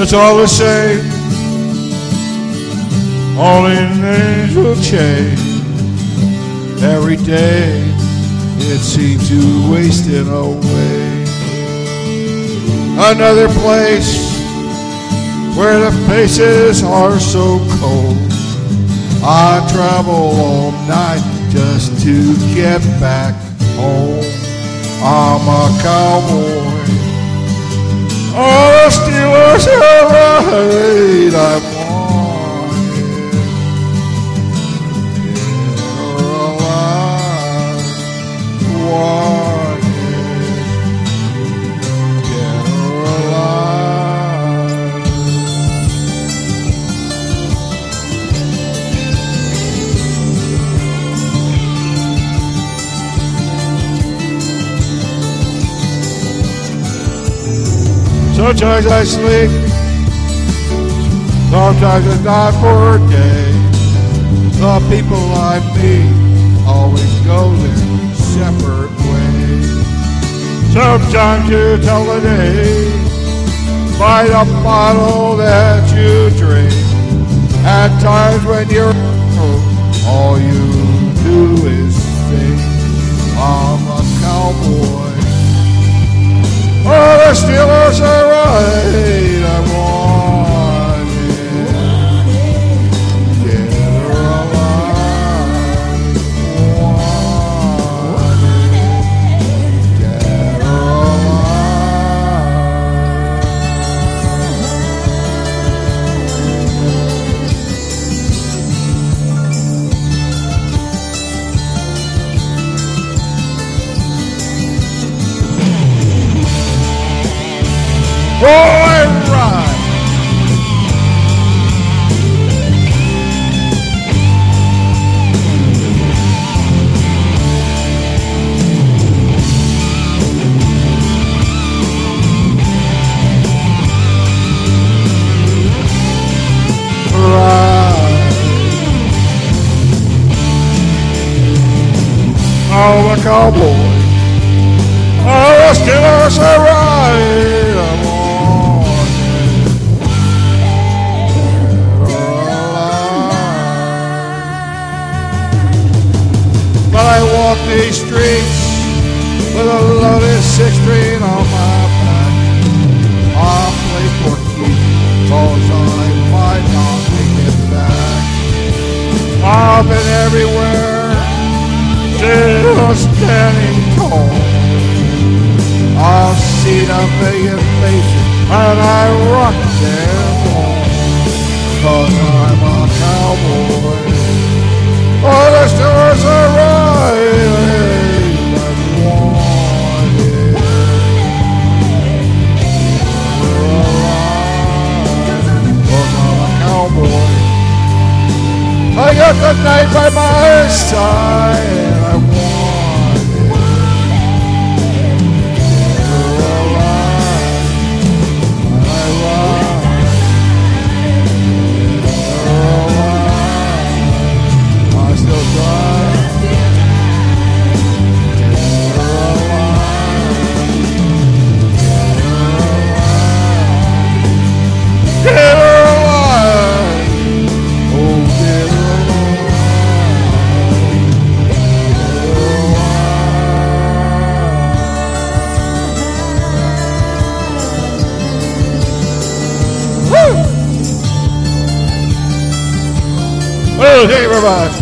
It's all the same, only names will change. Every day it seems to waste it away. Another place where the faces are so cold. I travel all night just to get back home. I'm a cowboy. Oh, the Steelers are right. I'm wanted. Dead or alive. Wanted. Dead or alive. Sometimes I sleep, sometimes I die for a day. The people I meet always go their separate ways. Sometimes you tell the day by the bottle that you drink. At times when you're broke, all you do is sing. I'm a cowboy. Oh, the Steelers are right. I want it. Dead or alive. Want it. Dead or Boy, ride. Oh, the cowboy. Oh, the Steelers are right. But I walk these streets with a loaded 6-string on my back. I'll play for keeps, cause I might not make it back. I've been everywhere, still standing tall. I've seen a million faces, and I rock them all. Cause I'm a cowboy. Oh, the Steelers are right. I'm wanted. We're alive. Cause I'm a cowboy. I got the night by my side. And I want it. We're alive. I ride. We're alive. I still drive. We're alive. We're alive. Oh, dear. Oh, thank you very much.